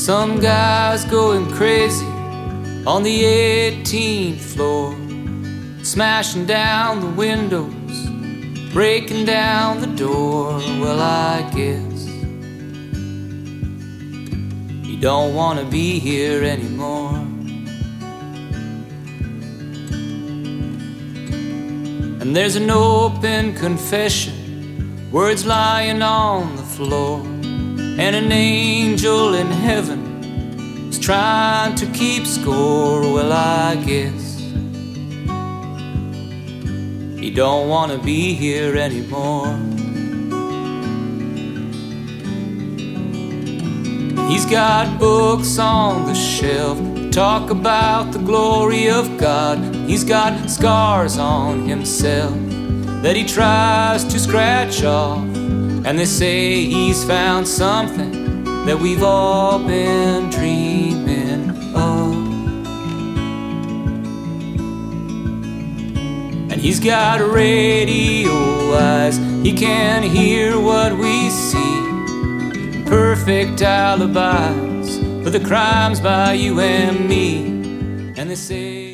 Some guy's going crazy on the 18th floor, smashing down the windows, breaking down the door. Well, I guess you don't want to be here anymore. And there's an open confession, words lying on the floor, and an angel in heaven is trying to keep score. Well, I guess you don't want to be here anymore. He's got books on the shelf that talk about the glory of God. He's got scars on himself that he tries to scratch off, and they say he's found something that we've all been dreaming of. And he's got radio eyes, he can hear what we see, perfect alibis for the crimes by you and me. And they say